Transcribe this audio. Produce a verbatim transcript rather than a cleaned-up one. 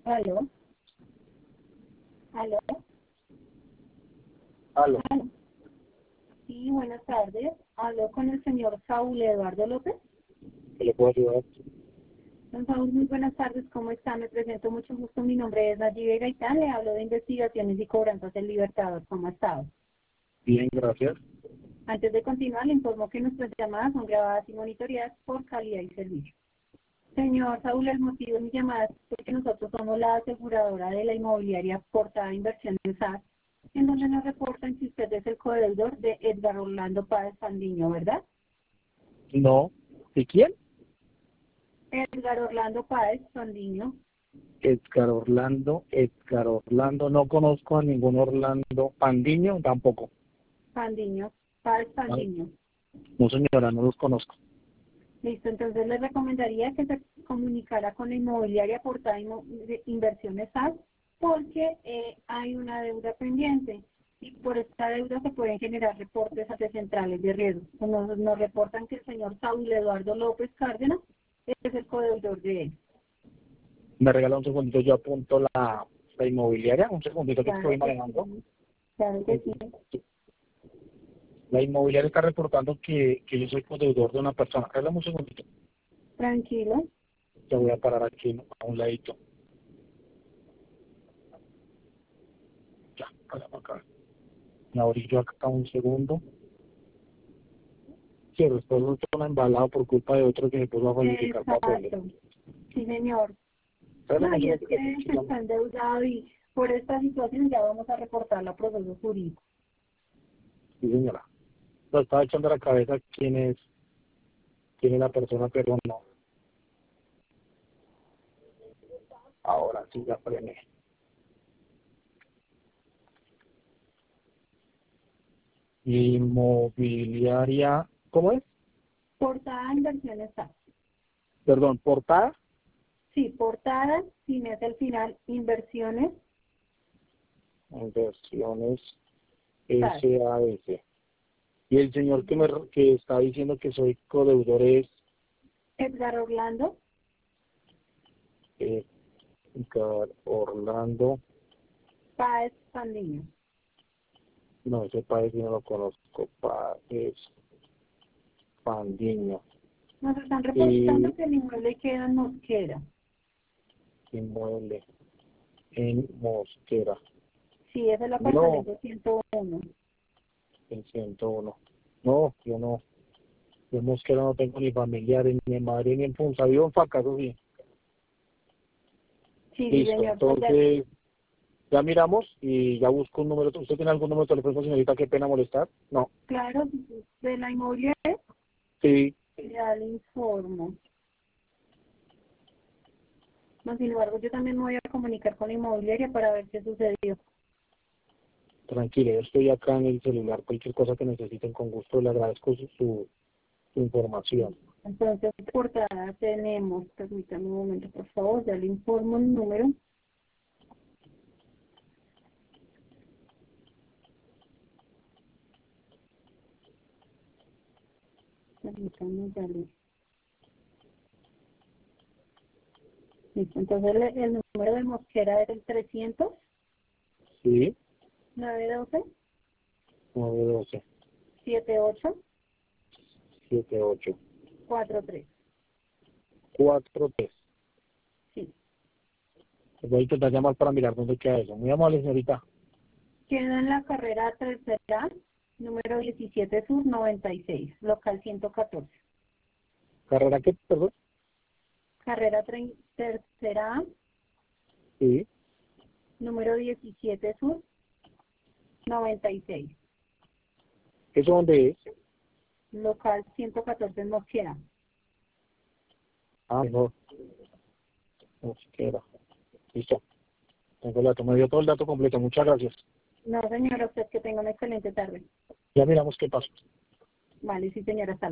Aló, aló, Aló. aló. Sí, buenas tardes. Hablo con el señor Saúl Eduardo López. ¿Qué le puedo ayudar? Don Saúl, muy buenas tardes. ¿Cómo está? Me presento mucho gusto. Mi nombre es Nayibe Gaitán. Le hablo de investigaciones y cobranzas del Libertador. ¿Cómo ha estado? Bien, gracias. Antes de continuar, le informo que nuestras llamadas son grabadas y monitoreadas por calidad y servicio. Señor Saúl, el motivo de mi llamada es porque nosotros somos la aseguradora de la inmobiliaria Portada Inversiones S A S, en donde nos reportan que usted es el codeudor de Edgar Orlando Páez Fandiño, ¿verdad? No. ¿Y quién? Edgar Orlando Páez Fandiño. Edgar Orlando. Edgar Orlando. No conozco a ningún Orlando. Pandiño tampoco. Fandiño, Páez No, Fandiño. no, señora, no los conozco. Listo, entonces le recomendaría que se comunicara con la inmobiliaria Portada Inmo- de Inversiones S A S porque eh, hay una deuda pendiente y por esta deuda se pueden generar reportes ante centrales de riesgo. Nos, nos reportan que el señor Saúl Eduardo López Cárdenas es el codeudor de él. Me regala un segundito, yo apunto la, la inmobiliaria. Un segundito que Claro estoy que manejando. sí, claro que sí. La inmobiliaria está reportando que, que yo soy codeudor de una persona. Regálame un segundito. Tranquilo. Ya voy a parar aquí, ¿no? A un ladito. Ya, para acá. Me abrí yo acá un segundo. Sí, después lo tengo embalado por culpa de otro que se puso a falsificar papeles. Exacto. Sí, señor. Regálame No, un y es segundito que que estoy está endeudado y por esta situación ya vamos a reportar la proceso jurídico. Sí, señora. Lo estaba echando a la cabeza quién es, quién es la persona, pero no. Ahora sí ya frené. Inmobiliaria, ¿cómo es? Portada Inversiones S A S. Perdón, portada, Sí, portada, sin es el final, inversiones inversiones S A S. S A S. Y el señor que me que está diciendo que soy codeudor es Edgar Orlando eh, Orlando. Páez Fandiño. No, ese país no lo conozco. Páez Pandiño. Nos están reportando Y que el inmueble queda en Mosquera. inmueble en Mosquera. Sí, es el No, apartamento ciento uno. en ciento uno. No, yo no. Yo en Mosquera no tengo ni familiares, ni en Madrid, ni en Punta. Vivo en Faca, eso sí. Sí, sí, Listo. señor. Pues ya- Entonces, ya miramos y ya busco un número. ¿Usted tiene algún número de teléfono, señorita? Qué pena molestar. No. claro, de la inmobiliaria Sí, ya le informo. No, sin embargo, yo también me voy a comunicar con la inmobiliaria para ver qué sucedió. tranquilo. Yo estoy acá en el celular. Cualquier cosa que necesiten, con gusto le agradezco su, su, su información. Entonces, portada tenemos, permítame un momento, por favor, ya le informo el número. Permítame, ya le... Listo, entonces el, el número de Mosquera es el trescientos, Sí, novecientos doce, nueve doce setenta y ocho, setenta y ocho cuarenta y tres. cuarenta y tres. Sí. Voy a intentar llamar para mirar dónde queda eso. Muy amable, señorita. Queda en la carrera tercera, número diecisiete Sur noventa y seis, local ciento catorce. ¿Carrera qué, perdón? Carrera tre- tercera, Sí. número diecisiete Sur noventa y seis, ¿Eso dónde es? local ciento catorce en Mosquera. Ah, no. Mosquera. Listo. Tengo el dato. Me dio todo el dato completo. Muchas gracias. No, señora, usted que tenga una excelente tarde. Ya miramos qué pasó. Vale, sí, señora, hasta